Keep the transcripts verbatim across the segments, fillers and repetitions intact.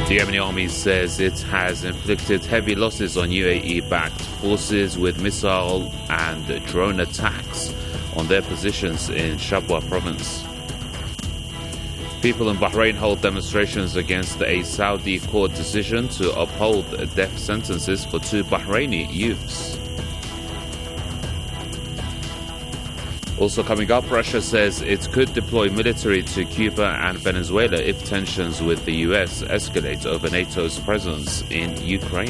The Yemeni army says it has inflicted heavy losses on U A E-backed forces with missile and drone attacks on their positions in Shabwa province. People in Bahrain hold demonstrations against a Saudi court decision to uphold death sentences for two Bahraini youths. Also coming up, Russia says it could deploy military to Cuba and Venezuela if tensions with the U S escalate over NATO's presence in Ukraine.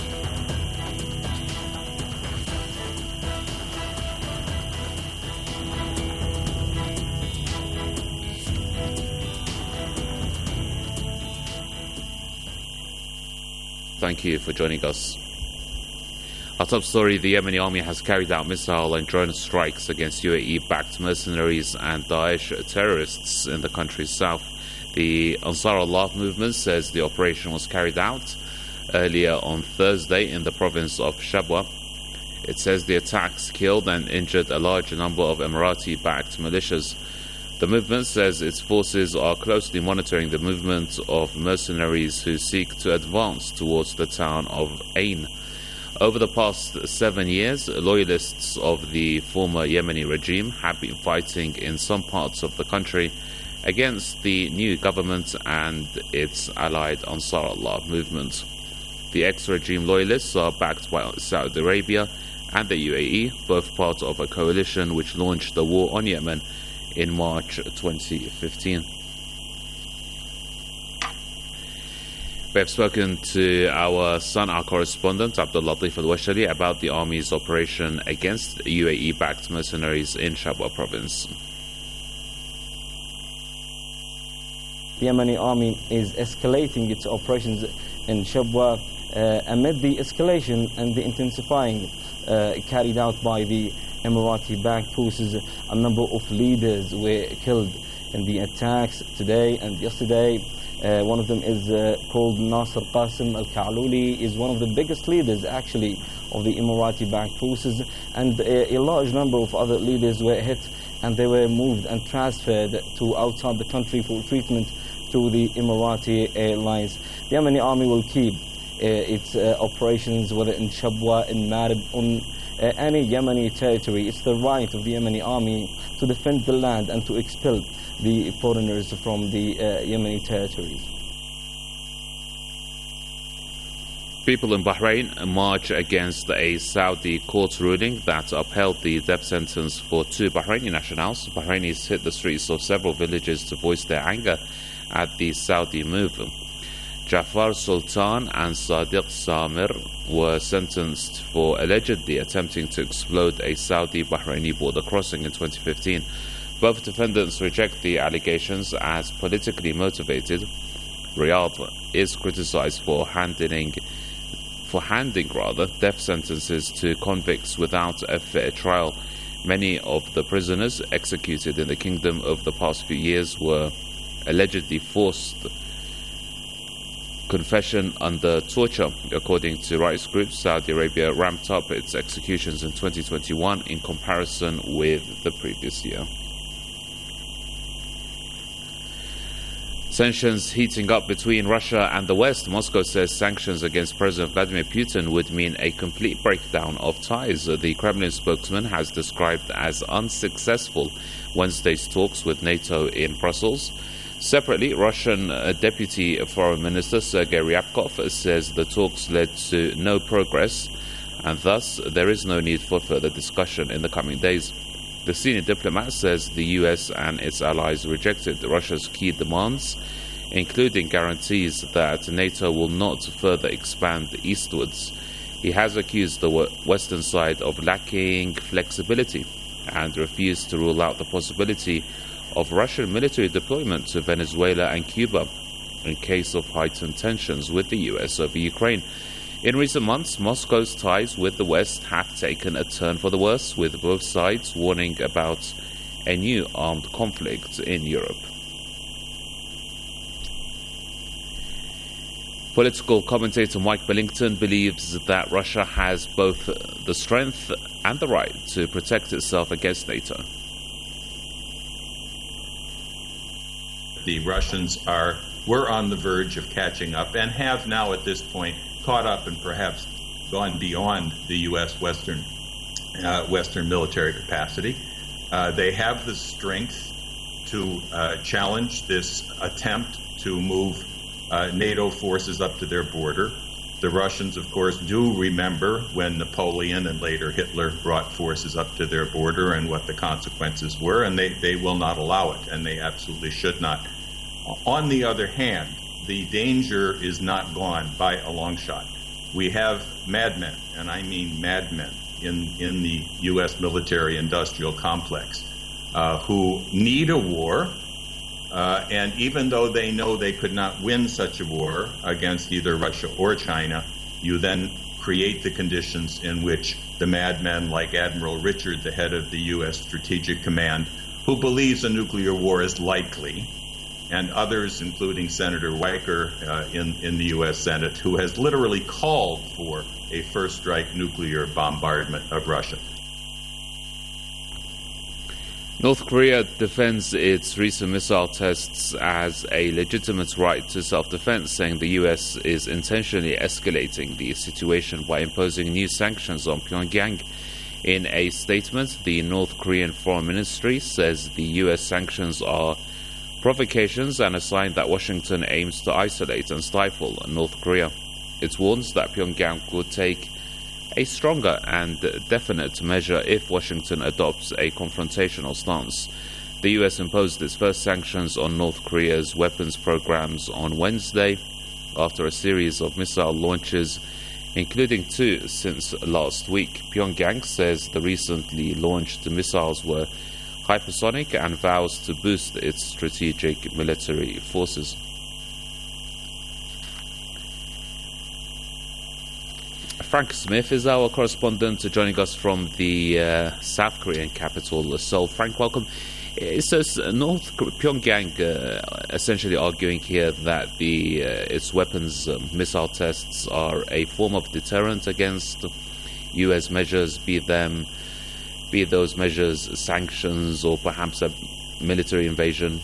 Thank you for joining us. Our top story, the Yemeni army has carried out missile and drone strikes against U A E-backed mercenaries and Daesh terrorists in the country's south. The Ansar Allah movement says the operation was carried out earlier on Thursday in the province of Shabwa. It says the attacks killed and injured a large number of Emirati-backed militias. The movement says its forces are closely monitoring the movement of mercenaries who seek to advance towards the town of Ain. Over the past seven years, loyalists of the former Yemeni regime have been fighting in some parts of the country against the new government and its allied Ansar Allah movement. The ex-regime loyalists are backed by Saudi Arabia and the U A E, both part of a coalition which launched the war on Yemen in March twenty fifteen. We have spoken to our son, our correspondent, Abdul Latif Al-Washali, about the army's operation against U A E-backed mercenaries in Shabwa province. The Yemeni army is escalating its operations in Shabwa uh, amid the escalation and the intensifying uh, carried out by the Emirati-backed forces. A number of leaders were killed in the attacks today and yesterday. Uh, one of them is uh, called Nasser Qasim Al-Ka'luli, is one of the biggest leaders actually of the Emirati-backed forces, and a, a large number of other leaders were hit and they were moved and transferred to outside the country for treatment through the Emirati airlines. The Yemeni army will keep uh, its uh, operations, whether in Shabwa, in Marib, on uh, any Yemeni territory. It's the right of the Yemeni army to defend the land and to expel the foreigners from the uh, Yemeni territories. People in Bahrain march against a Saudi court ruling that upheld the death sentence for two Bahraini nationals. Bahrainis hit the streets of several villages to voice their anger at the Saudi move. Jafar Sultan and Sadiq Samir were sentenced for allegedly attempting to explode a Saudi-Bahraini border crossing in twenty fifteen. Both defendants reject the allegations as politically motivated. Riyadh is criticized for handing, for handing rather, death sentences to convicts without a fair trial. Many of the prisoners executed in the kingdom over the past few years were allegedly forced confession under torture. According to rights groups, Saudi Arabia ramped up its executions in twenty twenty-one in comparison with the previous year. Tensions heating up between Russia and the West. Moscow says sanctions against President Vladimir Putin would mean a complete breakdown of ties. The Kremlin spokesman has described as unsuccessful Wednesday's talks with NATO in Brussels. Separately, Russian uh, Deputy Foreign Minister Sergei Ryabkov says the talks led to no progress and thus there is no need for further discussion in the coming days. The senior diplomat says the U S and its allies rejected Russia's key demands, including guarantees that NATO will not further expand eastwards. He has accused the Western side of lacking flexibility and refused to rule out the possibility of Russian military deployment to Venezuela and Cuba in case of heightened tensions with the U S over Ukraine. In recent months, Moscow's ties with the West have taken a turn for the worse, with both sides warning about a new armed conflict in Europe. Political commentator Mike Billington believes that Russia has both the strength and the right to protect itself against NATO. The Russians are were on the verge of catching up and have now at this point caught up and perhaps gone beyond the U S Western uh, Western military capacity. Uh, they have the strength to uh, challenge this attempt to move uh, NATO forces up to their border. The Russians, of course, do remember when Napoleon and later Hitler brought forces up to their border and what the consequences were, and they, they will not allow it, and they absolutely should not. On the other hand, the danger is not gone by a long shot. We have madmen, and I mean madmen, in, in the U S military-industrial complex uh, who need a war, uh, and even though they know they could not win such a war against either Russia or China, you then create the conditions in which the madmen like Admiral Richard, the head of the U S Strategic Command, who believes a nuclear war is likely, and others, including Senator Weicker uh, in, in the U S Senate, who has literally called for a first-strike nuclear bombardment of Russia. North Korea defends its recent missile tests as a legitimate right to self-defense, saying the U S is intentionally escalating the situation by imposing new sanctions on Pyongyang. In a statement, the North Korean Foreign Ministry says the U S sanctions are provocations and a sign that Washington aims to isolate and stifle North Korea. It warns that Pyongyang could take a stronger and definite measure if Washington adopts a confrontational stance. The U S imposed its first sanctions on North Korea's weapons programs on Wednesday after a series of missile launches, including two since last week. Pyongyang says the recently launched missiles were hypersonic and vows to boost its strategic military forces. Frank Smith is our correspondent, joining us from the uh, South Korean capital, Seoul. Frank, welcome. It says North Pyongyang uh, essentially arguing here that the uh, its weapons uh, missile tests are a form of deterrent against U S measures, be them be those measures sanctions or perhaps a military invasion.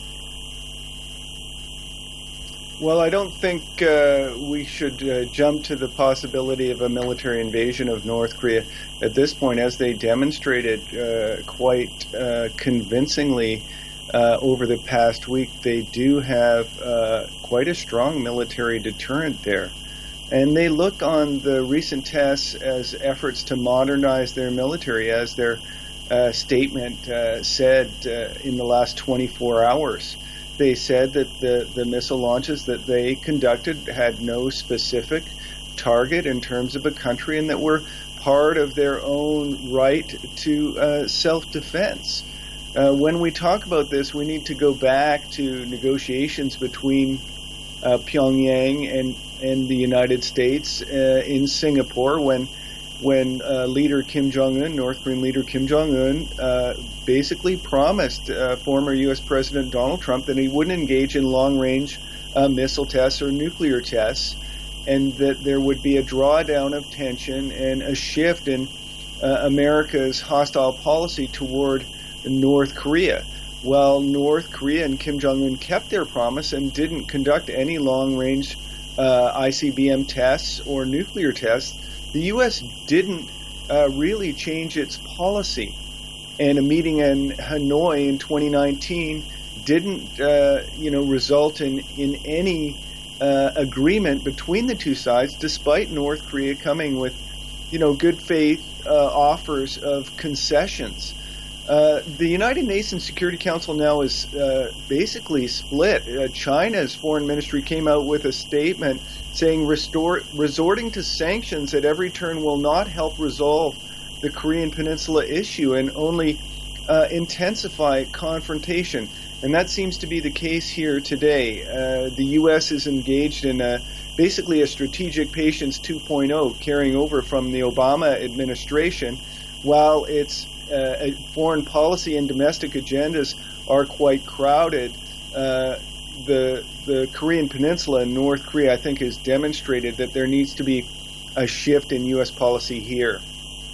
Well, I don't think uh, we should uh, jump to the possibility of a military invasion of North Korea at this point, as they demonstrated uh, quite uh, convincingly uh, over the past week. They do have uh, quite a strong military deterrent there. And they look on the recent tests as efforts to modernize their military, as their uh, statement uh, said uh, in the last twenty-four hours. They said that the, the missile launches that they conducted had no specific target in terms of a country and that were part of their own right to uh, self-defense. Uh, when we talk about this, we need to go back to negotiations between uh, Pyongyang and, and the United States uh, in Singapore when when uh, leader Kim Jong-un, North Korean leader Kim Jong-un, uh, basically promised uh, former U S President Donald Trump that he wouldn't engage in long-range uh, missile tests or nuclear tests, and that there would be a drawdown of tension and a shift in uh, America's hostile policy toward North Korea. Well, North Korea and Kim Jong-un kept their promise and didn't conduct any long-range uh, I C B M tests or nuclear tests. The U S didn't uh, really change its policy, and a meeting in Hanoi in twenty nineteen didn't, uh, you know, result in in any uh, agreement between the two sides, despite North Korea coming with, you know, good faith uh, offers of concessions. Uh, the United Nations Security Council now is uh, basically split. Uh, China's foreign ministry came out with a statement saying restore, resorting to sanctions at every turn will not help resolve the Korean Peninsula issue and only uh, intensify confrontation. And that seems to be the case here today. Uh, the U S is engaged in a, basically a strategic patience two point oh, carrying over from the Obama administration, while its uh, foreign policy and domestic agendas are quite crowded. Uh, the the Korean Peninsula and North Korea, I think, has demonstrated that there needs to be a shift in U S policy here.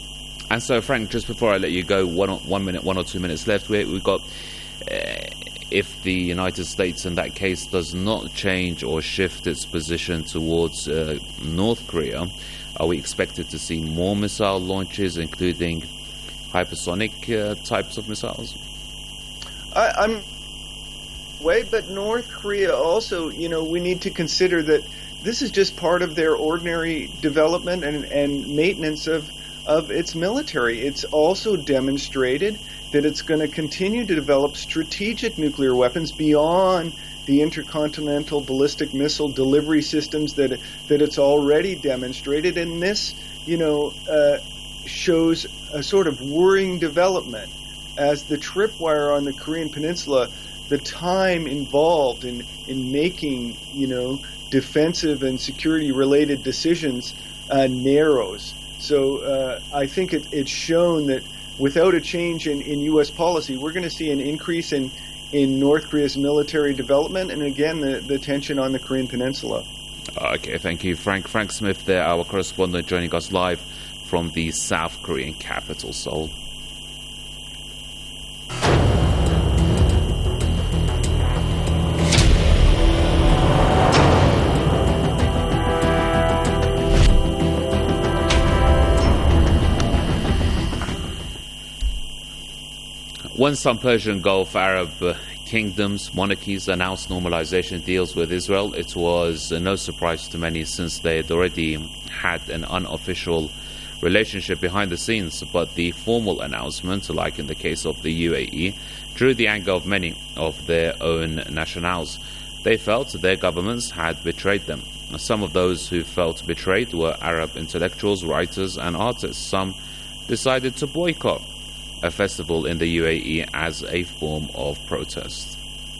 And so, Frank, just before I let you go, one one minute, one or two minutes left. We, we've got uh, if the United States in that case does not change or shift its position towards uh, North Korea, are we expected to see more missile launches, including hypersonic uh, types of missiles? I, I'm way, but North Korea also, you know, we need to consider that this is just part of their ordinary development and, and maintenance of, of its military. It's also demonstrated that it's going to continue to develop strategic nuclear weapons beyond the intercontinental ballistic missile delivery systems that that it's already demonstrated. And this, you know, uh, shows a sort of worrying development as the tripwire on the Korean Peninsula, the time involved in, in making, you know, defensive and security-related decisions uh, narrows. So uh, I think it, it's shown that without a change in, in U S policy, we're going to see an increase in, in North Korea's military development and, again, the, the tension on the Korean Peninsula. Okay, thank you, Frank. Frank Smith there, our correspondent, joining us live from the South Korean capital, Seoul. When some Persian Gulf Arab uh, kingdoms, monarchies announced normalization deals with Israel, it was uh, no surprise to many since they had already had an unofficial relationship behind the scenes. But the formal announcement, like in the case of the U A E, drew the anger of many of their own nationals. They felt their governments had betrayed them. Some of those who felt betrayed were Arab intellectuals, writers and artists. Some decided to boycott a festival in the U A E as a form of protest.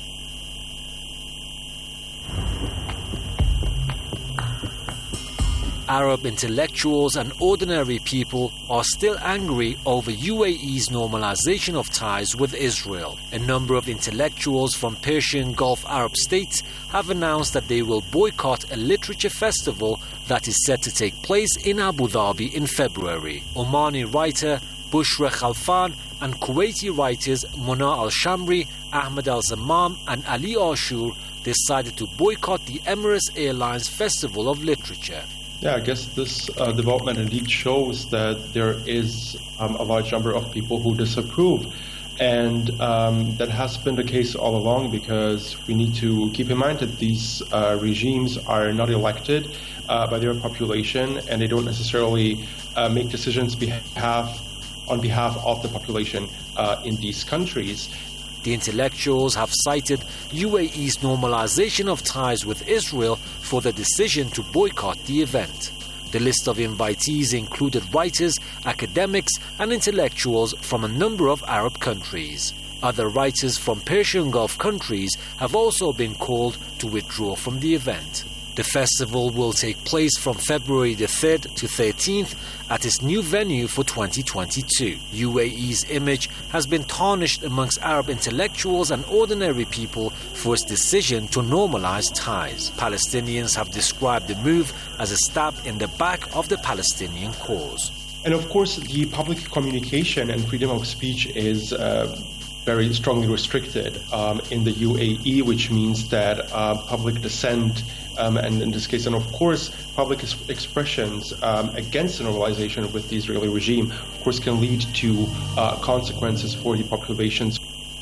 Arab intellectuals and ordinary people are still angry over U A E's normalization of ties with Israel. A number of intellectuals from Persian Gulf Arab states have announced that they will boycott a literature festival that is set to take place in Abu Dhabi in February. Omani writer Bushra Khalfan and Kuwaiti writers Mona Al-Shamri, Ahmed Al-Zammam and Ali Ashur decided to boycott the Emirates Airlines Festival of Literature. Yeah, I guess this uh, development indeed shows that there is um, a large number of people who disapprove. And um, that has been the case all along, because we need to keep in mind that these uh, regimes are not elected uh, by their population, and they don't necessarily uh, make decisions behalf on behalf of the population uh, in these countries. The intellectuals have cited U A E's normalization of ties with Israel for the decision to boycott the event. The list of invitees included writers, academics, and intellectuals from a number of Arab countries. Other writers from Persian Gulf countries have also been called to withdraw from the event. The festival will take place from February the third to thirteenth at its new venue for twenty twenty-two. U A E's image has been tarnished amongst Arab intellectuals and ordinary people for its decision to normalize ties. Palestinians have described the move as a stab in the back of the Palestinian cause. And of course, the public communication and freedom of speech is uh, very strongly restricted um, in the U A E, which means that uh, public dissent Um, and in this case, and of course, public ex- expressions um, against the normalization with the Israeli regime, of course, can lead to uh, consequences for the populations.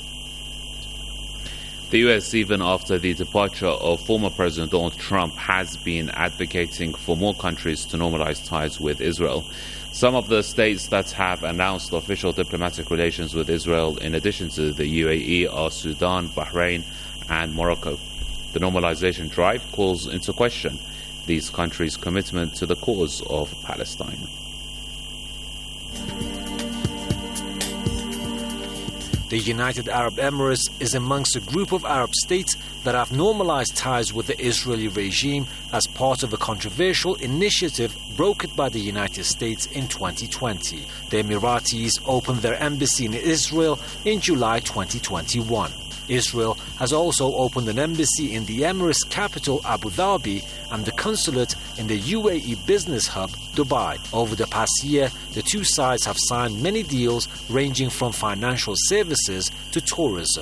The U S, even after the departure of former President Donald Trump, has been advocating for more countries to normalize ties with Israel. Some of the states that have announced official diplomatic relations with Israel, in addition to the U A E, are Sudan, Bahrain, and Morocco. The normalization drive calls into question these countries' commitment to the cause of Palestine. The United Arab Emirates is amongst a group of Arab states that have normalized ties with the Israeli regime as part of a controversial initiative brokered by the United States in twenty twenty. The Emiratis opened their embassy in Israel in July twenty twenty-one. Israel has also opened an embassy in the Emirates capital Abu Dhabi and the consulate in the U A E business hub Dubai. Over the past year, the two sides have signed many deals ranging from financial services to tourism.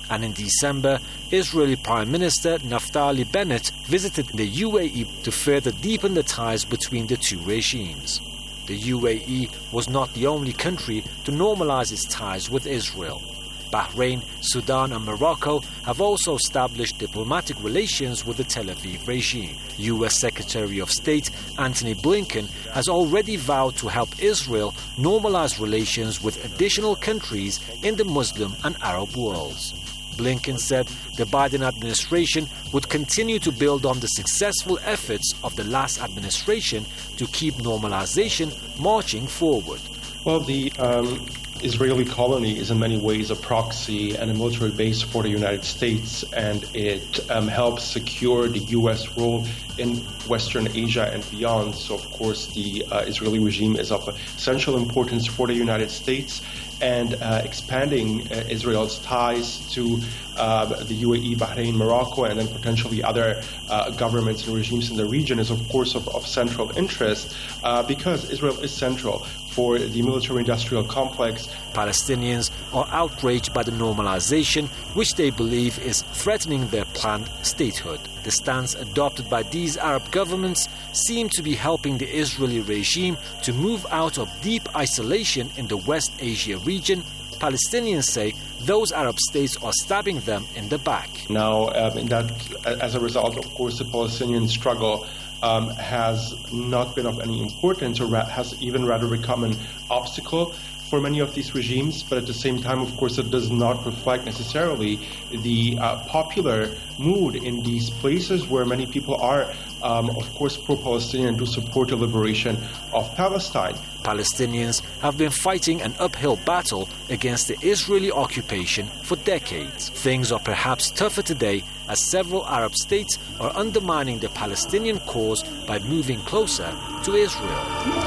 And in December, Israeli Prime Minister Naftali Bennett visited the U A E to further deepen the ties between the two regimes. The U A E was not the only country to normalize its ties with Israel. Bahrain, Sudan and Morocco have also established diplomatic relations with the Tel Aviv regime. U S Secretary of State Antony Blinken has already vowed to help Israel normalize relations with additional countries in the Muslim and Arab worlds. Blinken said the Biden administration would continue to build on the successful efforts of the last administration to keep normalization marching forward. Well, the um Israeli colony is in many ways a proxy and a military base for the United States, and it um, helps secure the U S role in Western Asia and beyond. So, of course, the uh, Israeli regime is of essential importance for the United States, and uh, expanding uh, Israel's ties to uh, the U A E, Bahrain, Morocco, and then potentially other uh, governments and regimes in the region is, of course, of, of central interest uh, because Israel is central for the military-industrial complex. Palestinians are outraged by the normalization, which they believe is threatening their planned statehood. The stance adopted by these Arab governments seem to be helping the Israeli regime to move out of deep isolation in the West Asia region. Palestinians say those Arab states are stabbing them in the back. Now, um, in that, as a result, of course, the Palestinian struggle Um, has not been of any importance, or ra- has even rather become an obstacle for many of these regimes, but at the same time, of course, it does not reflect necessarily the uh, popular mood in these places where many people are, um, of course, pro-Palestinian and do support the liberation of Palestine. Palestinians have been fighting an uphill battle against the Israeli occupation for decades. Things are perhaps tougher today as several Arab states are undermining the Palestinian cause by moving closer to Israel.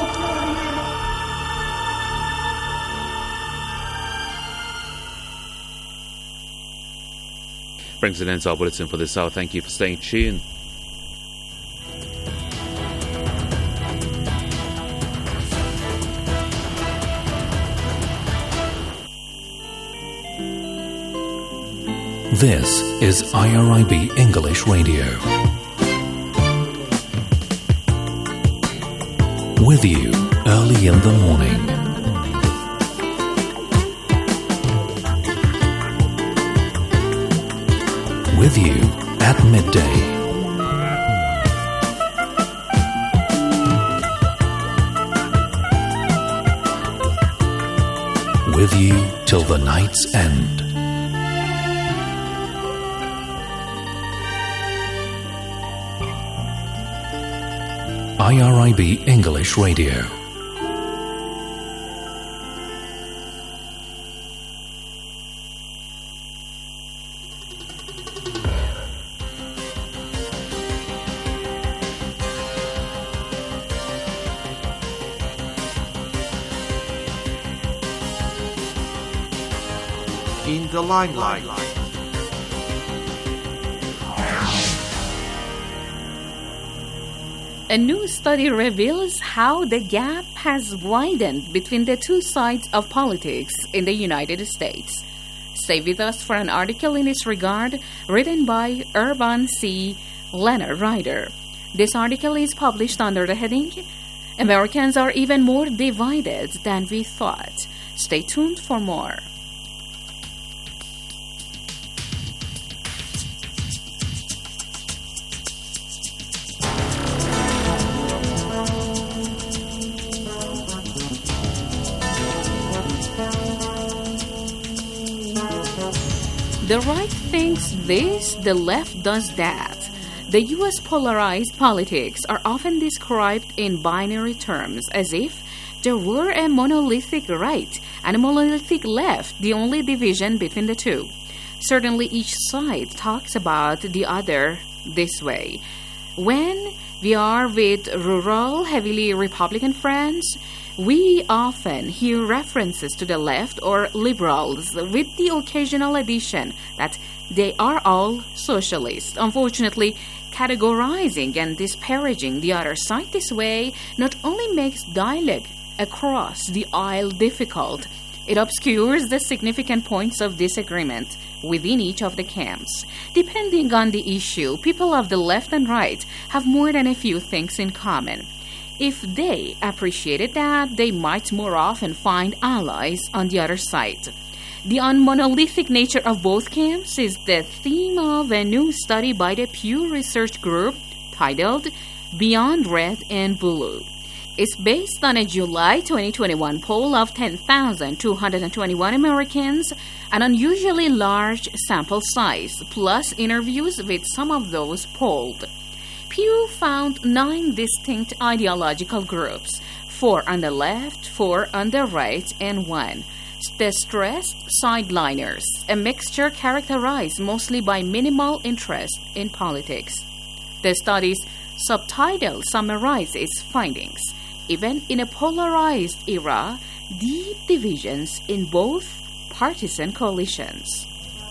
Brings an end to our bulletin for this hour. Thank you for staying tuned. This is I R I B English Radio. With you early in the morning. With you at midday. With you till the night's end. I R I B English Radio. In the limelight. A new study reveals how the gap has widened between the two sides of politics in the United States. Stay with us for an article in this regard written by Urban C. Leonard Ryder. This article is published under the heading, Americans are even more divided than we thought. Stay tuned for more. The right thinks this, the left does that. The U S polarized politics are often described in binary terms, as if there were a monolithic right and a monolithic left, the only division between the two. Certainly each side talks about the other this way. When we are with rural, heavily Republican friends, we often hear references to the left or liberals with the occasional addition that they are all socialists. Unfortunately, categorizing and disparaging the other side this way not only makes dialogue across the aisle difficult, It obscures the significant points of disagreement within each of the camps. Depending on the issue, people of the left and right have more than a few things in common. If they appreciated that, they might more often find allies on the other side. The unmonolithic nature of both camps is the theme of a new study by the Pew Research Group titled Beyond Red and Blue. It's based on a July twenty twenty-one poll of ten thousand two hundred twenty-one Americans, an unusually large sample size, plus interviews with some of those polled. Pew found nine distinct ideological groups, four on the left, four on the right, and one, the stressed sideliners, a mixture characterized mostly by minimal interest in politics. The study's subtitle summarizes its findings. Even in a polarized era, deep divisions in both partisan coalitions.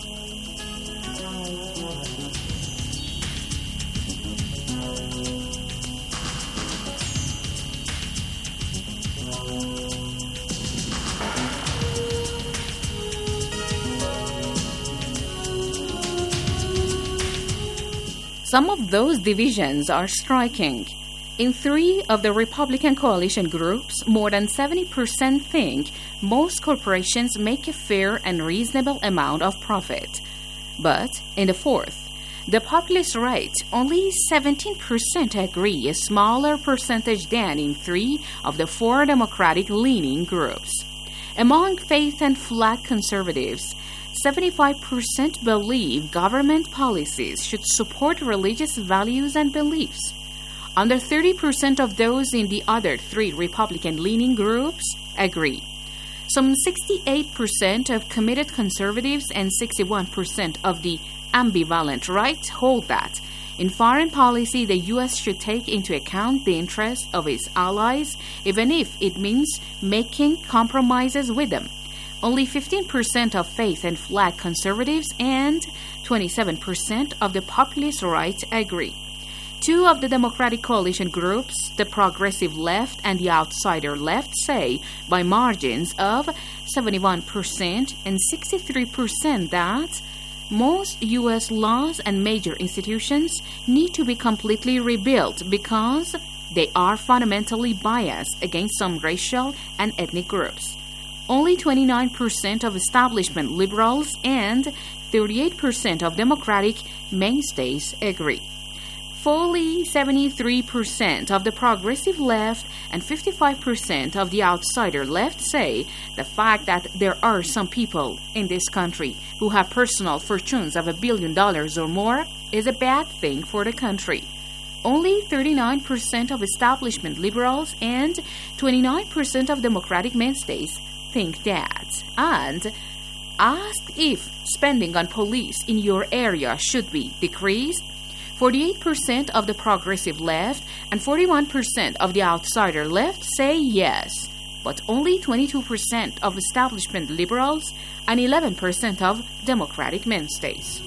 Some of those divisions are striking. In three of the Republican coalition groups, more than seventy percent think most corporations make a fair and reasonable amount of profit. But in the fourth, the populist right, only seventeen percent agree, a smaller percentage than in three of the four Democratic-leaning groups. Among faith and flag conservatives, seventy-five percent believe government policies should support religious values and beliefs. Under thirty percent of those in the other three Republican-leaning groups agree. Some sixty-eight percent of committed conservatives and sixty-one percent of the ambivalent right hold that in foreign policy the U S should take into account the interests of its allies, even if it means making compromises with them. Only fifteen percent of faith and flag conservatives and twenty-seven percent of the populist right agree. Two of the Democratic coalition groups, the progressive left and the outsider left, say by margins of seventy-one percent and sixty-three percent that most U S laws and major institutions need to be completely rebuilt because they are fundamentally biased against some racial and ethnic groups. Only twenty-nine percent of establishment liberals and thirty-eight percent of Democratic mainstays agree. Fully seventy-three percent of the progressive left and fifty-five percent of the outsider left say the fact that there are some people in this country who have personal fortunes of a billion dollars or more is a bad thing for the country. Only thirty-nine percent of establishment liberals and twenty-nine percent of Democratic mainstays think that. And asked if spending on police in your area should be decreased, forty-eight percent of the progressive left and forty-one percent of the outsider left say yes, but only twenty-two percent of establishment liberals and eleven percent of Democratic mainstays.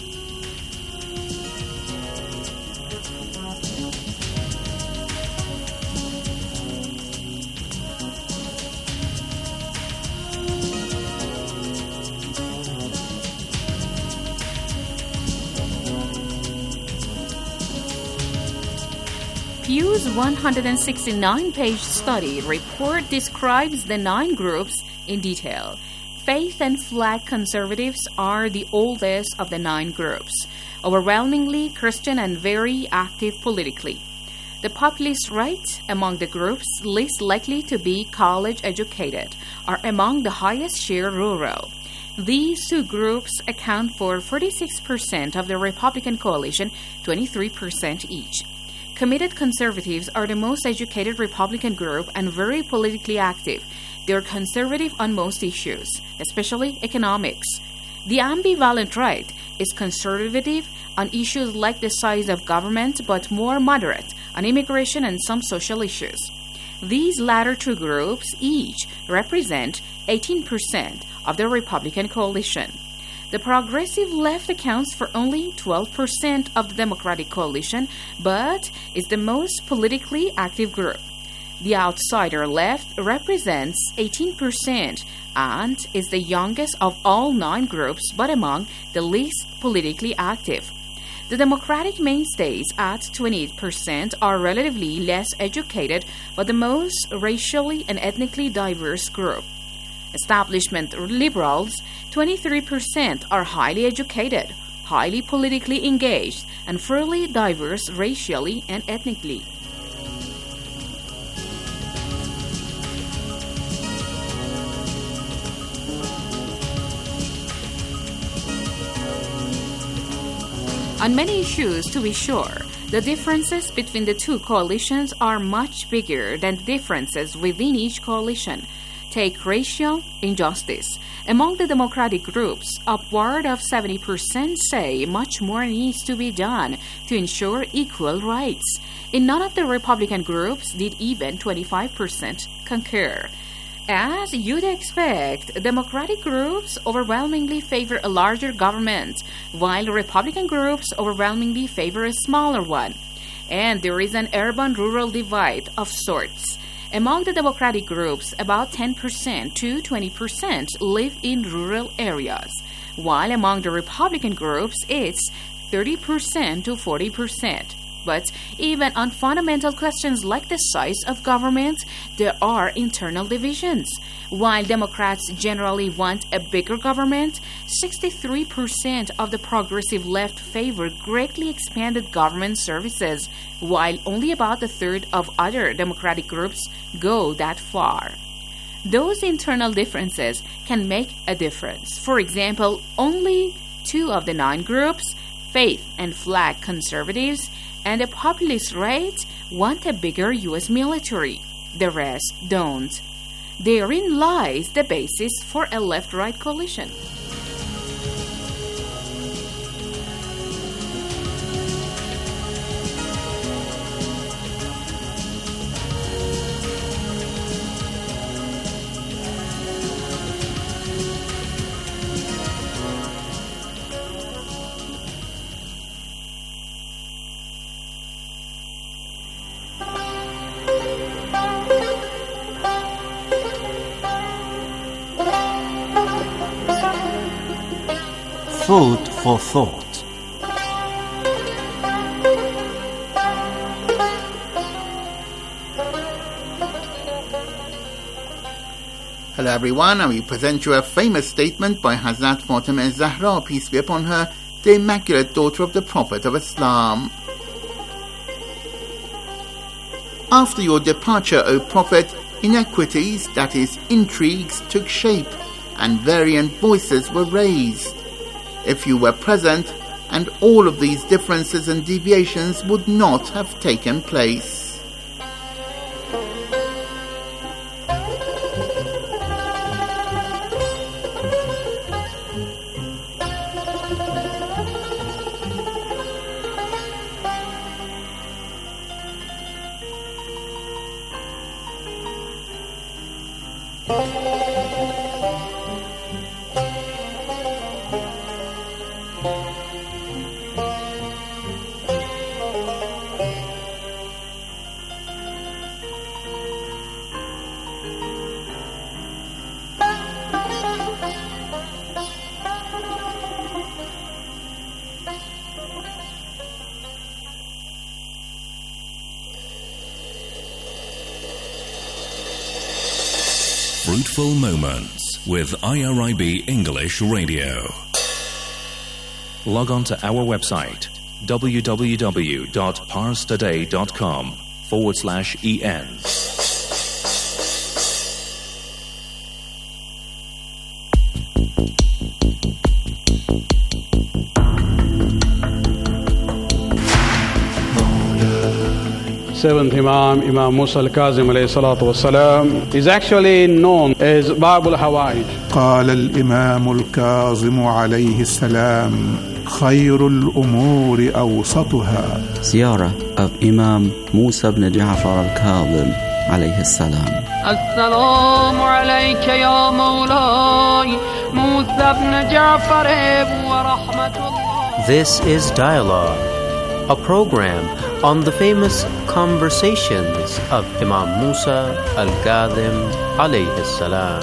Pew's one hundred sixty-nine page study report describes the nine groups in detail. Faith and flag conservatives are the oldest of the nine groups, overwhelmingly Christian and very active politically. The populist right among the groups least likely to be college educated are among the highest share rural. These two groups account for forty-six percent of the Republican coalition, twenty-three percent each. Committed conservatives are the most educated Republican group and very politically active. They are conservative on most issues, especially economics. The ambivalent right is conservative on issues like the size of government, but more moderate on immigration and some social issues. These latter two groups each represent eighteen percent of the Republican coalition. The progressive left accounts for only twelve percent of the Democratic coalition, but is the most politically active group. The outsider left represents eighteen percent and is the youngest of all nine groups, but among the least politically active. The Democratic mainstays at twenty-eight percent are relatively less educated, but the most racially and ethnically diverse group. Establishment liberals, twenty-three percent, are highly educated, highly politically engaged, and fairly diverse racially and ethnically. On many issues, to be sure, the differences between the two coalitions are much bigger than the differences within each coalition. Take racial injustice. Among the Democratic groups, upward of seventy percent say much more needs to be done to ensure equal rights. In none of the Republican groups did even twenty-five percent concur. As you'd expect, Democratic groups overwhelmingly favor a larger government, while Republican groups overwhelmingly favor a smaller one. And there is an urban-rural divide of sorts. Among the Democratic groups, about ten percent to twenty percent live in rural areas, while among the Republican groups, it's thirty percent to forty percent. But even on fundamental questions like the size of government, there are internal divisions. While Democrats generally want a bigger government, sixty-three percent of the progressive left favor greatly expanded government services, while only about a third of other Democratic groups go that far. Those internal differences can make a difference. For example, only two of the nine groups, faith and flag conservatives, and the populist right, want a bigger U S military. The rest don't. Therein lies the basis for a left-right coalition. Food for thought. Hello everyone, and we present you a famous statement by Hazrat Fatima Zahra, peace be upon her, the Immaculate Daughter of the Prophet of Islam. After your departure, O Prophet, inequities, that is, intrigues, took shape, and variant voices were raised. If you were present, and all of these differences and deviations would not have taken place. Fruitful Moments with I R I B English Radio. Log on to our website www.parstoday.com forward slash en. Seventh Imam, Imam Musa al-Kazim alayhi salatu wassalam, is actually known as Bab al-Hawaij. قال الإمام الكاظم عليه السلام خير الأمور أوسطها. Ziyarah of Imam Musa ibn Ja'far al-Kazim alayhi salam. السلام عليك يا مولاي موسى ibn Ja'far wa rahmatullah. This is Dialogue, a program on the famous conversations of Imam Musa al-Kadhim alayhi salam.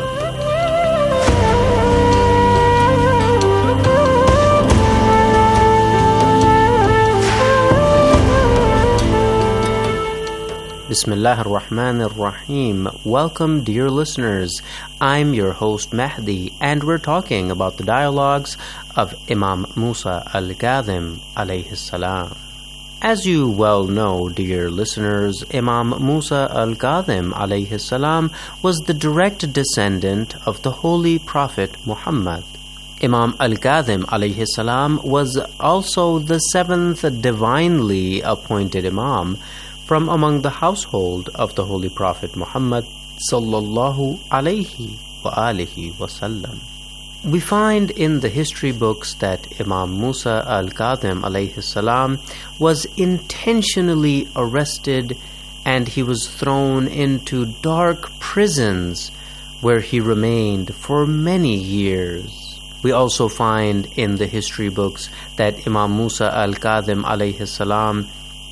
Bismillah ar-Rahman ar-Rahim. Welcome, dear listeners. I'm your host Mahdi, and we're talking about the dialogues of Imam Musa al-Kadhim alayhi salam. As you well know, dear listeners, Imam Musa al-Kadhim alayhi salam was the direct descendant of the Holy Prophet Muhammad. Imam al-Kadhim alayhi salam was also the seventh divinely appointed Imam from among the household of the Holy Prophet Muhammad sallallahu alayhi wa alihi wasallam. We find in the history books that Imam Musa al-Kadhim alayhi salam was intentionally arrested and he was thrown into dark prisons where he remained for many years. We also find in the history books that Imam Musa al-Kadhim alayhi salam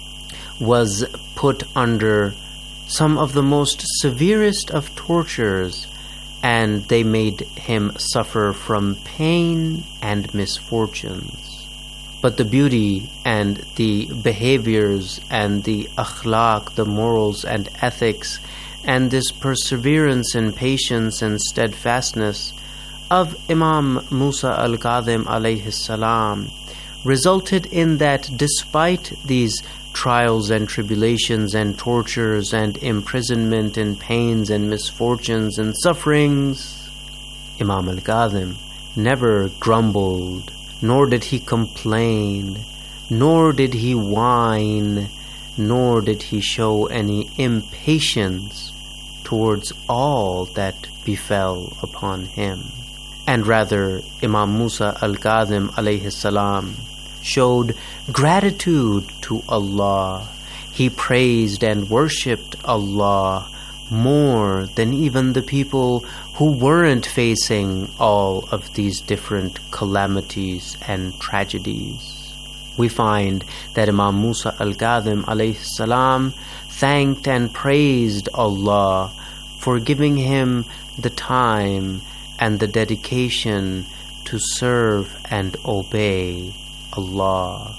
was put under some of the most severest of tortures, and they made him suffer from pain and misfortunes. But the beauty and the behaviors and the akhlaq, the morals and ethics, and this perseverance and patience and steadfastness of Imam Musa al-Kadhim alayhi salam resulted in that despite these trials and tribulations and tortures and imprisonment and pains and misfortunes and sufferings, Imam al-Kadhim never grumbled, nor did he complain, nor did he whine, nor did he show any impatience towards all that befell upon him. And rather, Imam Musa al-Kadhim alayhi salam showed gratitude to Allah. He praised and worshipped Allah more than even the people who weren't facing all of these different calamities and tragedies. We find that Imam Musa al-Kadhim alayhi salam thanked and praised Allah for giving him the time and the dedication to serve and obey Allah.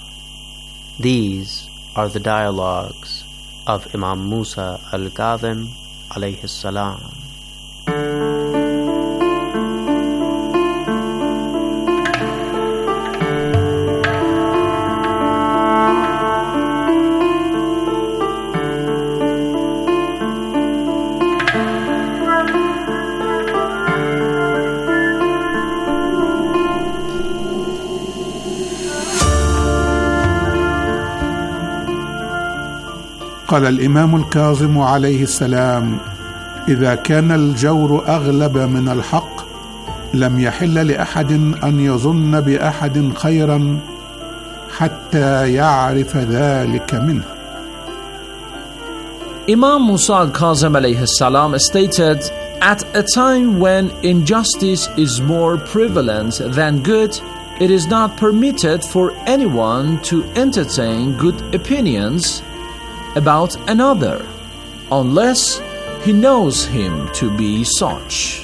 These are the dialogues of Imam Musa al-Kadhim alayhi salam. قال الإمام الكاظم عليه السلام: إذا كان الجور أغلب من الحق لم يحل لأحد أن يظن بأحد خيرا حتى يعرف ذلك منه. Imam Musa al-Kadhim alayhi salam stated, at a time when injustice is more prevalent than good, it is not permitted for anyone to entertain good opinions about another, unless he knows him to be such.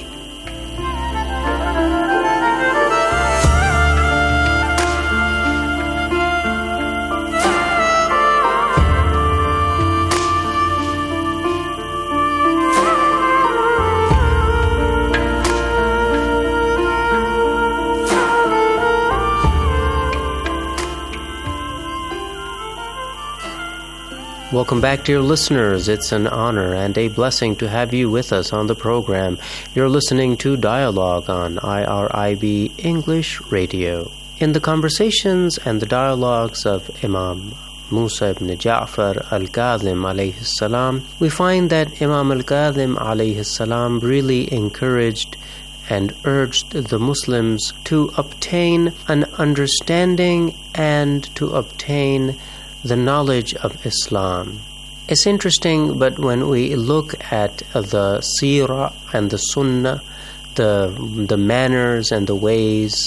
Welcome back, dear listeners. It's an honor and a blessing to have you with us on the program. You're listening to Dialogue on I R I B English Radio. In the conversations and the dialogues of Imam Musa ibn Ja'far al-Kadhim alayhi salam, we find that Imam al-Kadhim alayhi salam really encouraged and urged the Muslims to obtain an understanding and to obtain the knowledge of Islam. It's interesting, but when we look at the seerah and the sunnah, the the manners and the ways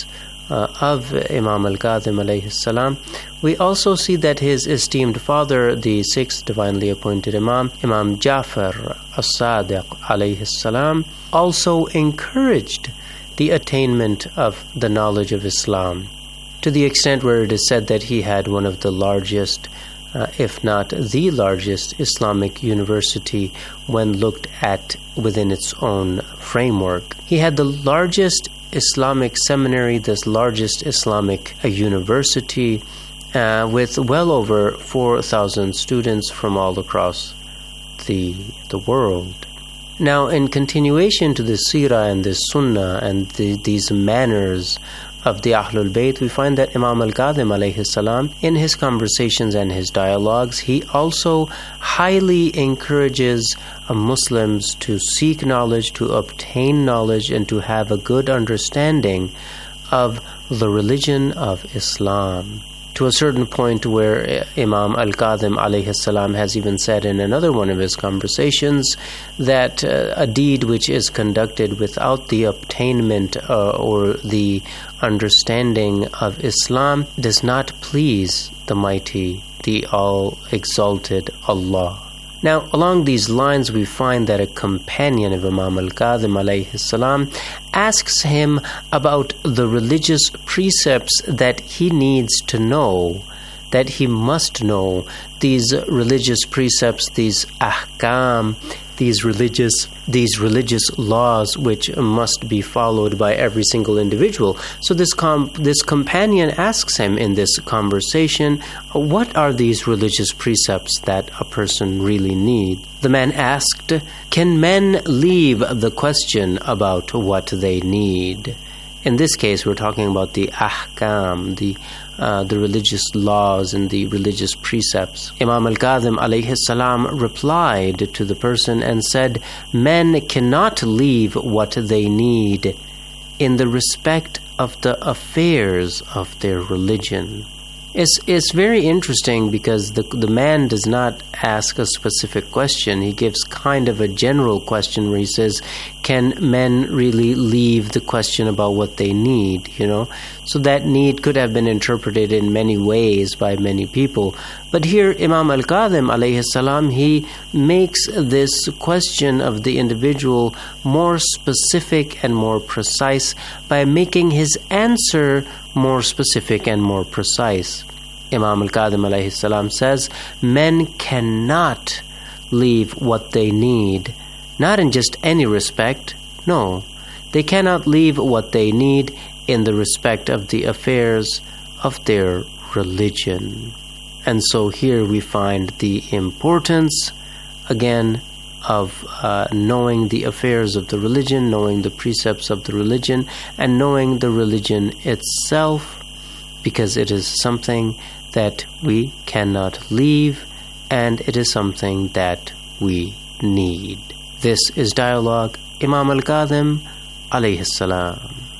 uh, of Imam Al-Kadhim alayhi salam, we also see that his esteemed father, the sixth divinely appointed Imam, Imam Jafar as-Sadiq alayhi salam, also encouraged the attainment of the knowledge of Islam, to the extent where it is said that he had one of the largest, uh, if not the largest, Islamic university when looked at within its own framework. He had the largest Islamic seminary, the largest Islamic uh, university, uh, with well over four thousand students from all across the the world. Now, in continuation to the seerah and the sunnah and the, these manners of the Ahlul Bayt, we find that Imam Al-Kadhim alayhi salam, in his conversations and his dialogues, he also highly encourages uh, Muslims to seek knowledge, to obtain knowledge, and to have a good understanding of the religion of Islam, to a certain point where Imam Al-Kadhim alayhi salam has even said in another one of his conversations that uh, a deed which is conducted without the obtainment uh, or the understanding of Islam does not please the mighty, the all-exalted Allah. Now, along these lines, we find that a companion of Imam Al-Kadhim alayhi salam asks him about the religious precepts that he needs to know, that he must know, these religious precepts, these ahkam, these religious these religious laws which must be followed by every single individual. So this com- this companion asks him in this conversation, what are these religious precepts that a person really needs? The man asked, can men leave the question about what they need? In this case, we're talking about the ahkam, the uh, the religious laws and the religious precepts. Imam Al-Kadhim alayhi salam replied to the person and said, men cannot leave what they need in the respect of the affairs of their religion. It's, it's very interesting because the, the man does not ask a specific question. He gives kind of a general question where he says, can men really leave the question about what they need, you know? So that need could have been interpreted in many ways by many people. But here Imam Al-Kadhim alayhi salam, he makes this question of the individual more specific and more precise by making his answer more specific and more precise. Imam Al-Kadhim alayhi salam says, men cannot leave what they need, not in just any respect, no. They cannot leave what they need in the respect of the affairs of their religion. And so here we find the importance, again, of uh, knowing the affairs of the religion, knowing the precepts of the religion, and knowing the religion itself, because it is something that we cannot leave, and it is something that we need. This is Dialogue, Imam Al-Kadhim alayhi salam.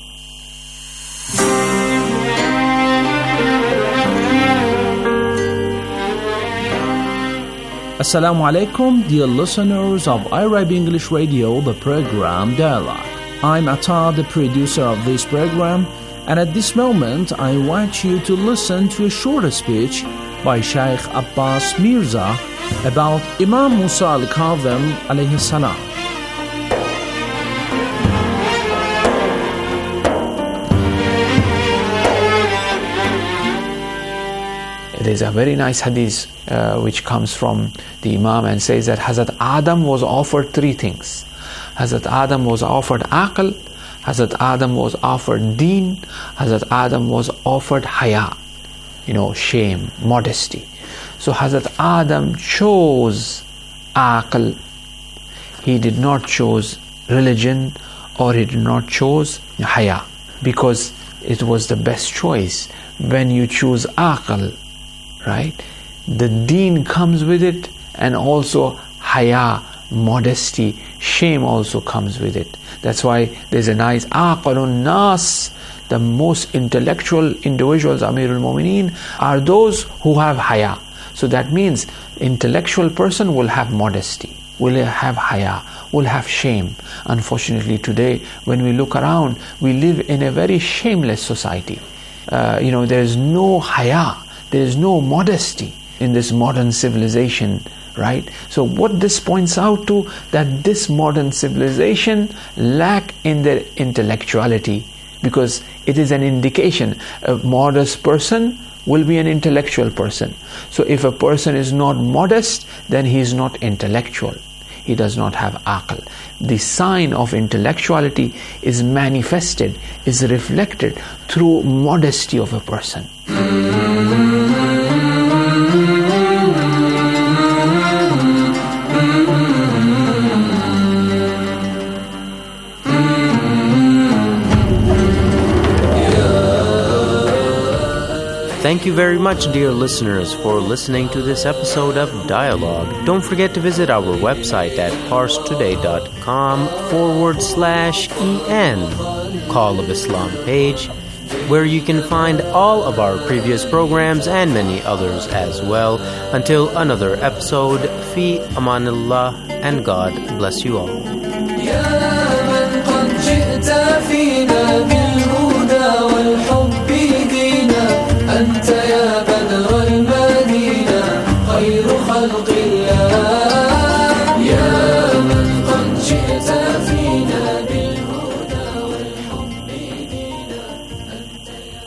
Assalamu alaikum, dear listeners of I R I B English Radio, the program Dialogue. I'm Atta, the producer of this program, and at this moment I invite you to listen to a short speech by Shaykh Abbas Mirza about Imam Musa al-Kadhim alayhi salam. There's a very nice hadith uh, which comes from the Imam and says that Hazrat Adam was offered three things. Hazrat Adam was offered aql, Hazrat Adam was offered deen, Hazrat Adam was offered haya, you know, shame, modesty. So Hazrat Adam chose aql. He did not choose religion, or he did not choose haya, because it was the best choice. When you choose aql, right, the deen comes with it, and also haya, modesty, shame also comes with it. That's why there's a nice aqalun nas, the most intellectual individuals, Amirul Mu'mineen, are those who have haya. So that means intellectual person will have modesty. will have haya, will have shame. Unfortunately today, when we look around, we live in a very shameless society. Uh, you know, there is no haya, there is no modesty in this modern civilization, right? So what this points out to, that this modern civilization lack in their intellectuality, because it is an indication. A modest person will be an intellectual person. So if a person is not modest, then he is not intellectual. He does not have aql. The sign of intellectuality is manifested, is reflected through modesty of a person. Thank you very much, dear listeners, for listening to this episode of Dialogue. Don't forget to visit our website at parstoday.com forward slash en, Call of Islam page, where you can find all of our previous programs and many others as well. Until another episode, fi amanillah, and God bless you all. أنت يا بدر المدينة خير خلق الله يا من قد جئت فينا بالهدى والحب دينا أنت يا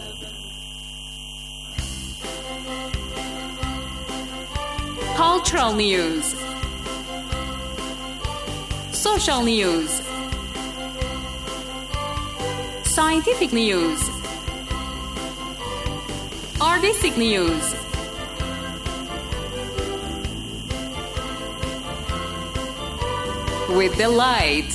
بدر. Cultural news, social news, scientific news, artistic news, with the light.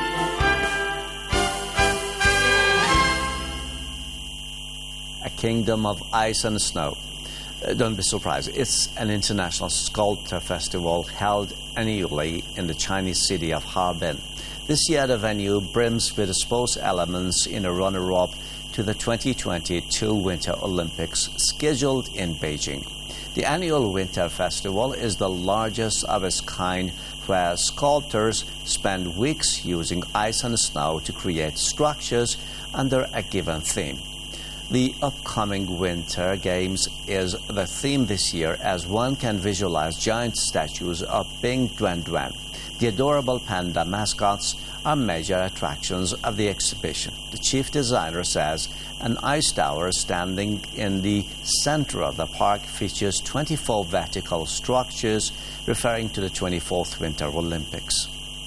A kingdom of ice and snow. Uh, don't be surprised. It's an international sculpture festival held annually in the Chinese city of Harbin. This year the venue brims with sports elements in a runner-up to the twenty twenty-two Winter Olympics scheduled in Beijing. The annual Winter Festival is the largest of its kind, where sculptors spend weeks using ice and snow to create structures under a given theme. The upcoming Winter Games is the theme this year, as one can visualize giant statues of Bing Duan Duan. The adorable panda mascots are major attractions of the exhibition. The chief designer says an ice tower standing in the center of the park features twenty-four vertical structures, referring to the twenty-fourth Winter Olympics.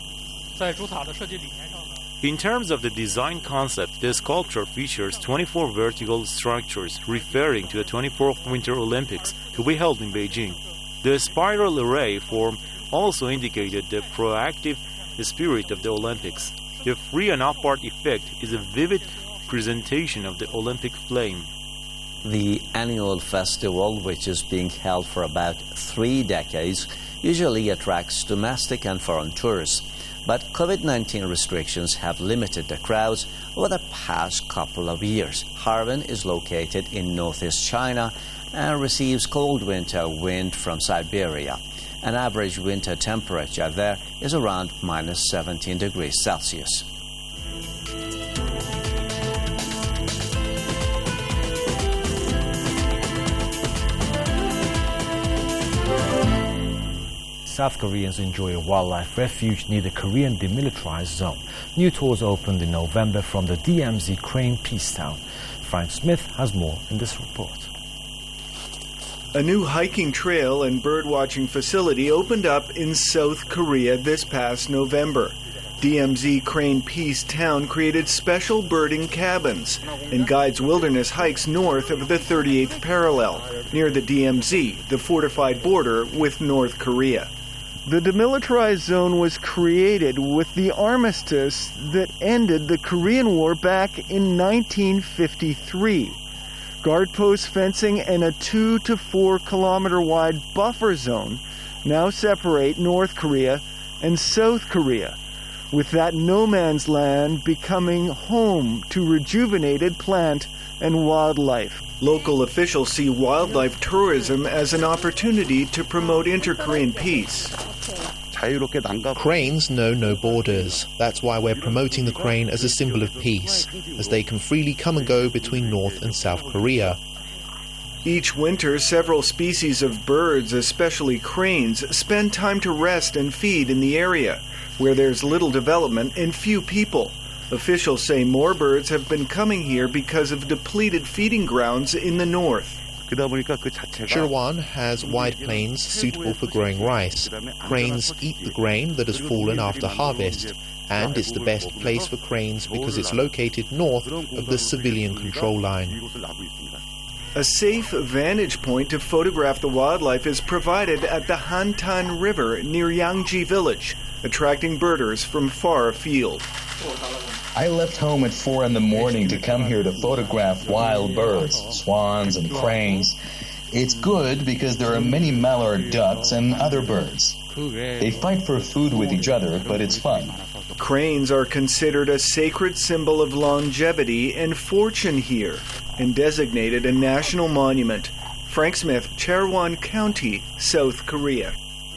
In terms of the design concept, the sculpture features twenty-four vertical structures, referring to the twenty-fourth Winter Olympics to be held in Beijing. The spiral array form also indicated the proactive spirit of the Olympics. The free and apart effect is a vivid presentation of the Olympic flame. The annual festival, which is being held for about three decades, usually attracts domestic and foreign tourists. But COVID nineteen restrictions have limited the crowds over the past couple of years. Harbin is located in northeast China and receives cold winter wind from Siberia. An average winter temperature there is around minus seventeen degrees Celsius. South Koreans enjoy a wildlife refuge near the Korean demilitarized zone. New tours opened in November from the D M Z Crane Peacetown. Frank Smith has more in this report. A new hiking trail and birdwatching facility opened up in South Korea this past November. D M Z Crane Peacetown created special birding cabins and guides wilderness hikes north of the thirty-eighth parallel, near the D M Z, the fortified border with North Korea. The demilitarized zone was created with the armistice that ended the Korean War back in nineteen fifty-three. Guard post fencing and a two to four kilometer wide buffer zone now separate North Korea and South Korea, with that no man's land becoming home to rejuvenated plant and wildlife. Local officials see wildlife tourism as an opportunity to promote inter-Korean peace. Cranes know no borders. That's why we're promoting the crane as a symbol of peace, as they can freely come and go between North and South Korea. Each winter, several species of birds, especially cranes, spend time to rest and feed in the area, where there's little development and few people. Officials say more birds have been coming here because of depleted feeding grounds in the north. Chirwan has wide plains suitable for growing rice. Cranes eat the grain that has fallen after harvest, and it's the best place for cranes because it's located north of the civilian control line. A safe vantage point to photograph the wildlife is provided at the Hantan River near Yangji village, attracting birders from far afield. I left home at four in the morning to come here to photograph wild birds, swans and cranes. It's good because there are many mallard ducks and other birds. They fight for food with each other, but it's fun. Cranes are considered a sacred symbol of longevity and fortune here, and designated a national monument. Frank Smith, Chaerwon County, South Korea.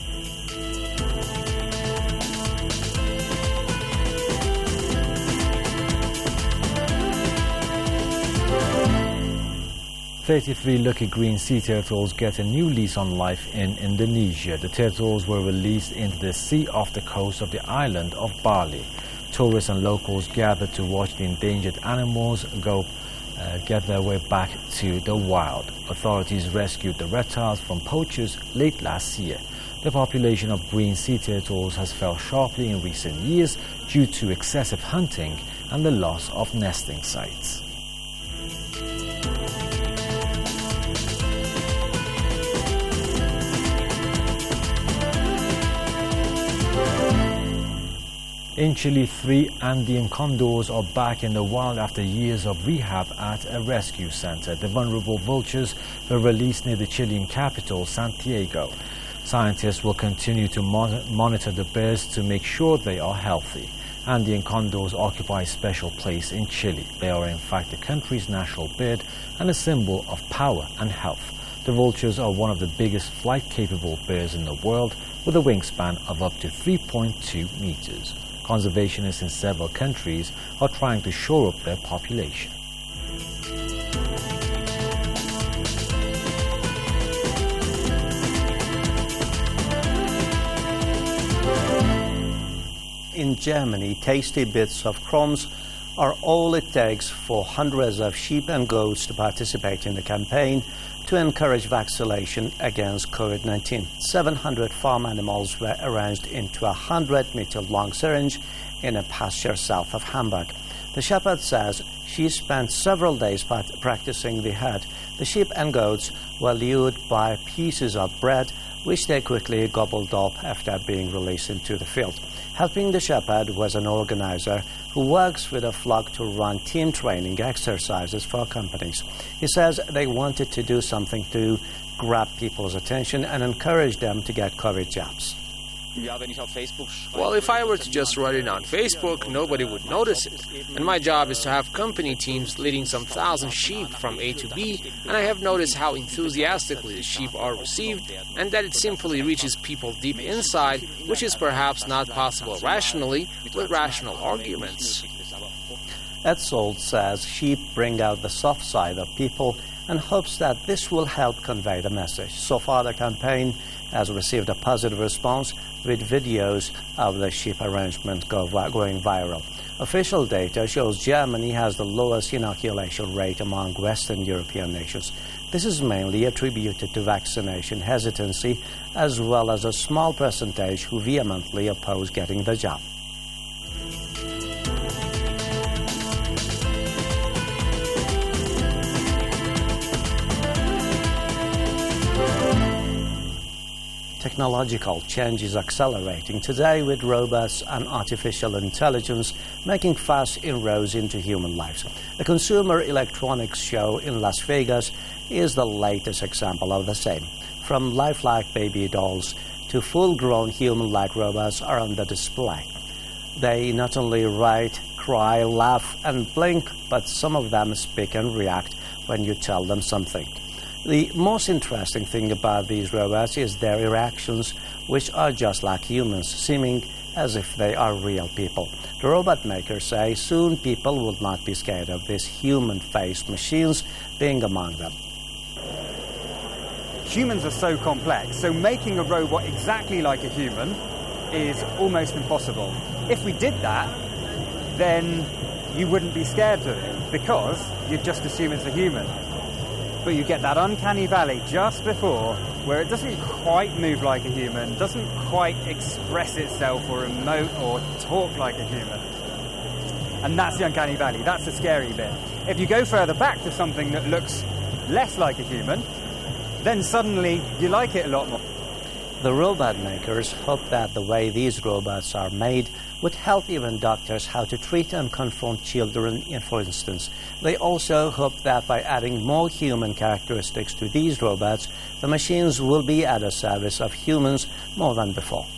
thirty-three lucky green sea turtles get a new lease on life in Indonesia. The turtles were released into the sea off the coast of the island of Bali. Tourists and locals gathered to watch the endangered animals go uh, get their way back to the wild. Authorities rescued the reptiles from poachers late last year. The population of green sea turtles has fell sharply in recent years due to excessive hunting and the loss of nesting sites. In Chile, three Andean condors are back in the wild after years of rehab at a rescue center. The vulnerable vultures were released near the Chilean capital, Santiago. Scientists will continue to mon- monitor the birds to make sure they are healthy. Andean condors occupy a special place in Chile. They are in fact the country's national bird and a symbol of power and health. The vultures are one of the biggest flight-capable birds in the world, with a wingspan of up to three point two meters. Conservationists in several countries are trying to shore up their population. In Germany, tasty bits of crumbs are all it takes for hundreds of sheep and goats to participate in the campaign to encourage vaccination against COVID nineteen. seven hundred farm animals were arranged into a one hundred meter long syringe in a pasture south of Hamburg. The shepherd says she spent several days practicing the herd. The sheep and goats were lured by pieces of bread, which they quickly gobbled up after being released into the field. Helping the shepherd was an organizer who works with a flock to run team training exercises for companies. He says they wanted to do something to grab people's attention and encourage them to get COVID jabs. Well, if I were to just write it on Facebook, nobody would notice it. And my job is to have company teams leading some thousand sheep from A to B, and I have noticed how enthusiastically the sheep are received, and that it simply reaches people deep inside, which is perhaps not possible rationally with rational arguments. Etzold says sheep bring out the soft side of people and hopes that this will help convey the message. So far, the campaign has received a positive response, with videos of the sheep arrangement go, going viral. Official data shows Germany has the lowest inoculation rate among Western European nations. This is mainly attributed to vaccination hesitancy, as well as a small percentage who vehemently oppose getting the jab. Technological change is accelerating today, with robots and artificial intelligence making fast inroads into human lives. The Consumer Electronics Show in Las Vegas is the latest example of the same. From lifelike baby dolls to full-grown human-like robots are on the display. They not only write, cry, laugh, and blink, but some of them speak and react when you tell them something. The most interesting thing about these robots is their reactions, which are just like humans, seeming as if they are real people. The robot makers say soon people will not be scared of these human-faced machines being among them. Humans are so complex, so making a robot exactly like a human is almost impossible. If we did that, then you wouldn't be scared of it, because you'd just assume it's a human. But you get that uncanny valley just before, where it doesn't quite move like a human, doesn't quite express itself or emote or talk like a human. And that's the uncanny valley, that's the scary bit. If you go further back to something that looks less like a human, then suddenly you like it a lot more. The robot makers hope that the way these robots are made would help even doctors how to treat and confront children, for instance. They also hope that by adding more human characteristics to these robots, the machines will be at the service of humans more than before.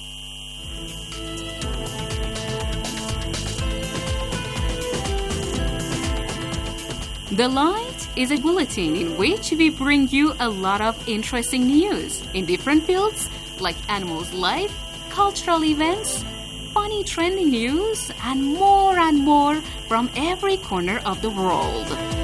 The Light is a bulletin in which we bring you a lot of interesting news in different fields like animals' life, cultural events, funny trending news, and more and more from every corner of the world.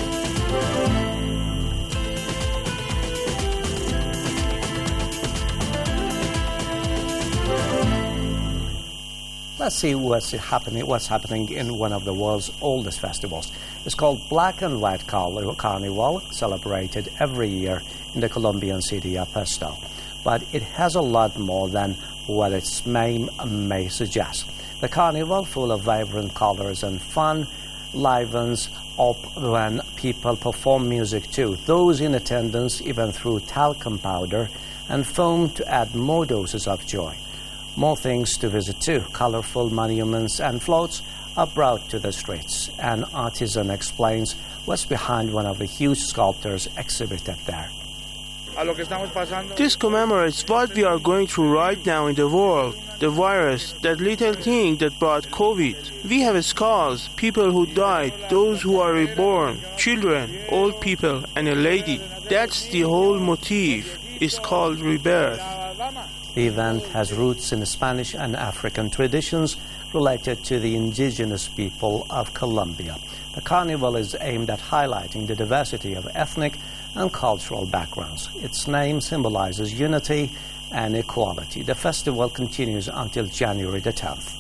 Let's see what's happening, what's happening in one of the world's oldest festivals. It's called Black and White Carnival, celebrated every year in the Colombian city of Pasto. But it has a lot more than what its name may suggest. The carnival, full of vibrant colors and fun, livens up when people perform music too. Those in attendance even threw talcum powder and foam to add more doses of joy. More things to visit too. Colorful monuments and floats are brought to the streets. An artisan explains what's behind one of the huge sculptures exhibited there. This commemorates what we are going through right now in the world, the virus, that little thing that brought COVID. We have skulls, people who died, those who are reborn, children, old people, and a lady. That's the whole motif. It's called rebirth. The event has roots in Spanish and African traditions related to the indigenous people of Colombia. The carnival is aimed at highlighting the diversity of ethnic and cultural backgrounds. Its name symbolizes unity and equality. The festival continues until January the tenth.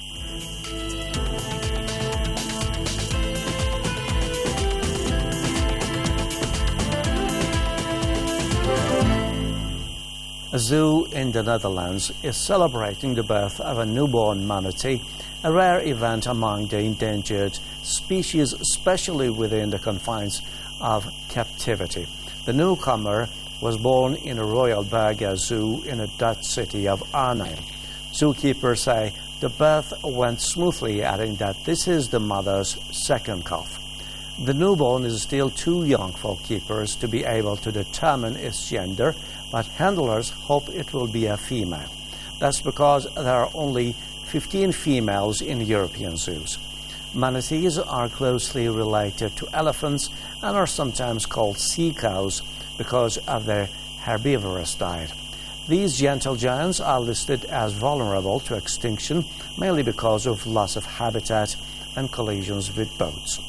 A zoo in the Netherlands is celebrating the birth of a newborn manatee, a rare event among the endangered species, especially within the confines of captivity. The newcomer was born in a Royal Berger Zoo in the Dutch city of Arnhem. Zookeepers say the birth went smoothly, adding that this is the mother's second calf. The newborn is still too young for keepers to be able to determine its gender, but handlers hope it will be a female. That's because there are only fifteen females in European zoos. Manatees are closely related to elephants and are sometimes called sea cows because of their herbivorous diet. These gentle giants are listed as vulnerable to extinction, mainly because of loss of habitat and collisions with boats.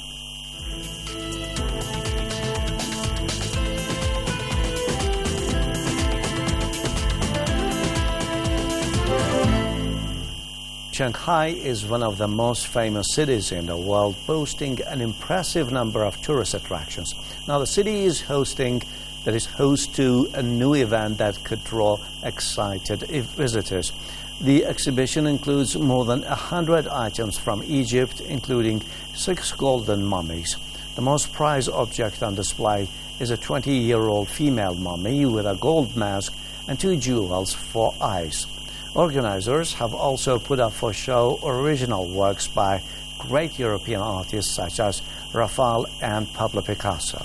Shanghai is one of the most famous cities in the world, boasting an impressive number of tourist attractions. Now, the city is hosting, that is host to a new event that could draw excited visitors. The exhibition includes more than one hundred items from Egypt, including six golden mummies. The most prized object on display is a twenty-year-old female mummy with a gold mask and two jewels for eyes. Organizers have also put up for show original works by great European artists such as Raphael and Pablo Picasso.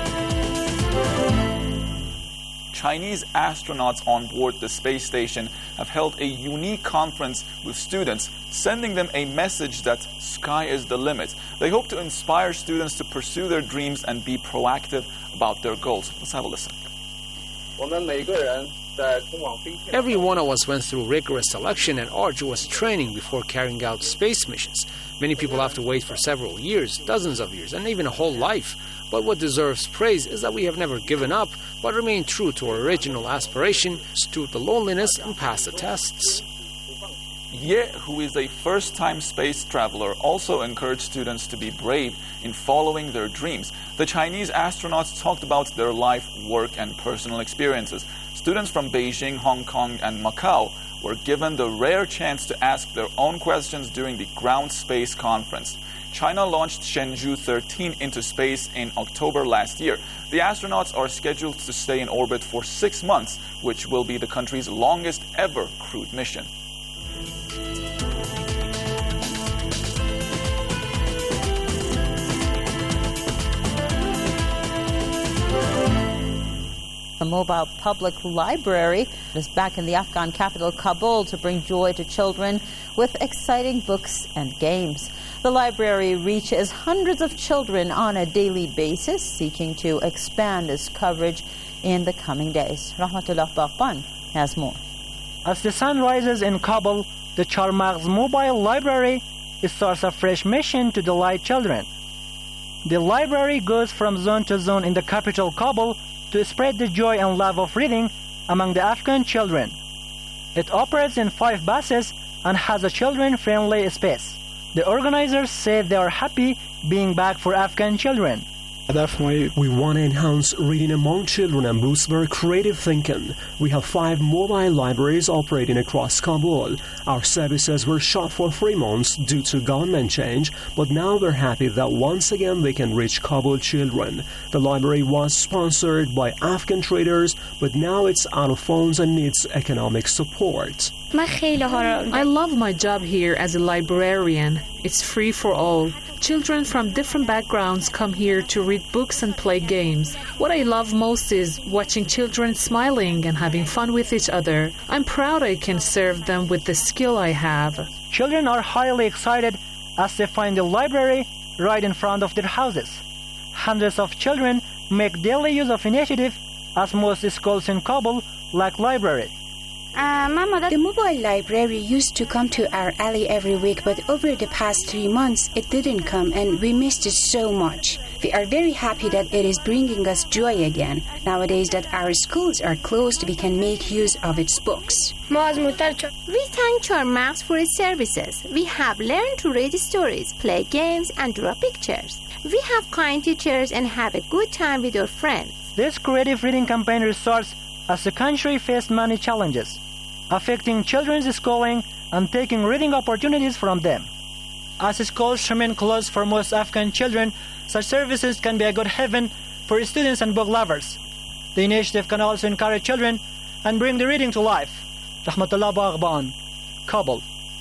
Chinese astronauts on board the space station have held a unique conference with students, sending them a message that sky is the limit. They hope to inspire students to pursue their dreams and be proactive about their goals. Let's have a listen. Every one of us went through rigorous selection and arduous training before carrying out space missions. Many people have to wait for several years, dozens of years, and even a whole life. But what deserves praise is that we have never given up, but remained true to our original aspiration, stood the loneliness, and passed the tests. Ye, who is a first-time space traveler, also encouraged students to be brave in following their dreams. The Chinese astronauts talked about their life, work, and personal experiences. Students from Beijing, Hong Kong, and Macau were given the rare chance to ask their own questions during the Ground Space Conference. China launched Shenzhou thirteen into space in October last year. The astronauts are scheduled to stay in orbit for six months, which will be the country's longest ever crewed mission. A mobile public library is back in the Afghan capital Kabul to bring joy to children with exciting books and games. The library reaches hundreds of children on a daily basis, seeking to expand its coverage in the coming days. Rahmatullah Baghban has more. As the sun rises in Kabul, the Charmaghz Mobile Library starts a fresh mission to delight children. The library goes from zone to zone in the capital Kabul to spread the joy and love of reading among the Afghan children. It operates in five buses and has a children-friendly space. The organizers say they are happy being back for Afghan children. We want to enhance reading among children and boost their creative thinking. We have five mobile libraries operating across Kabul. Our services were shut for three months due to government change, but now they're happy that once again they can reach Kabul children. The library was sponsored by Afghan traders, but now it's out of funds and needs economic support. I love my job here as a librarian. It's free for all. Children from different backgrounds come here to read books and play games. What I love most is watching children smiling and having fun with each other. I'm proud I can serve them with the skill I have. Children are highly excited as they find the library right in front of their houses. Hundreds of children make daily use of initiative as most schools in Kabul lack library. Uh, Mama, the mobile library used to come to our alley every week, but over the past three months, it didn't come, and we missed it so much. We are very happy that it is bringing us joy again. Nowadays that our schools are closed, we can make use of its books. We thank Charmaghz for its services. We have learned to read stories, play games, and draw pictures. We have kind teachers and have a good time with our friends. This creative reading campaign results as the country faced many challenges, affecting children's schooling and taking reading opportunities from them. As schools remain closed for most Afghan children, such services can be a good haven for students and book lovers. The initiative can also encourage children and bring the reading to life. Rahmatullah Baghban, Kabul.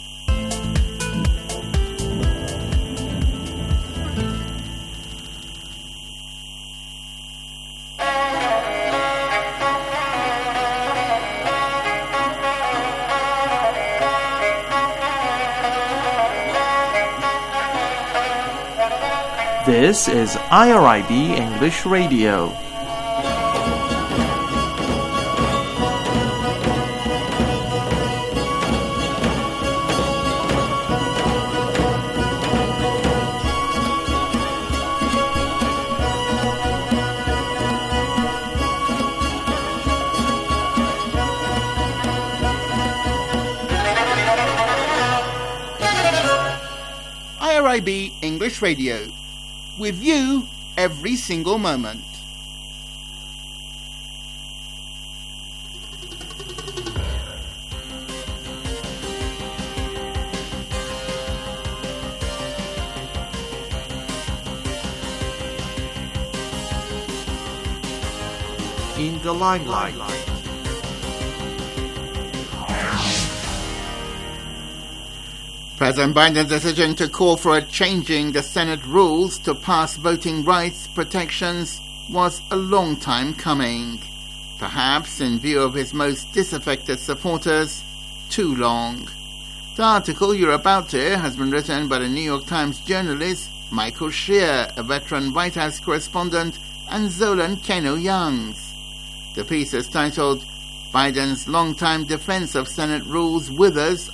This is I R I B English Radio. I R I B English Radio. With you every single moment. In the limelight. President Biden's decision to call for a changing the Senate rules to pass voting rights protections was a long time coming. Perhaps in view of his most disaffected supporters, too long. The article you're about to hear has been written by the New York Times journalist Michael Shear, a veteran White House correspondent, and Zolan Keno-Youngs. The piece is titled, Biden's longtime defense of Senate rules withers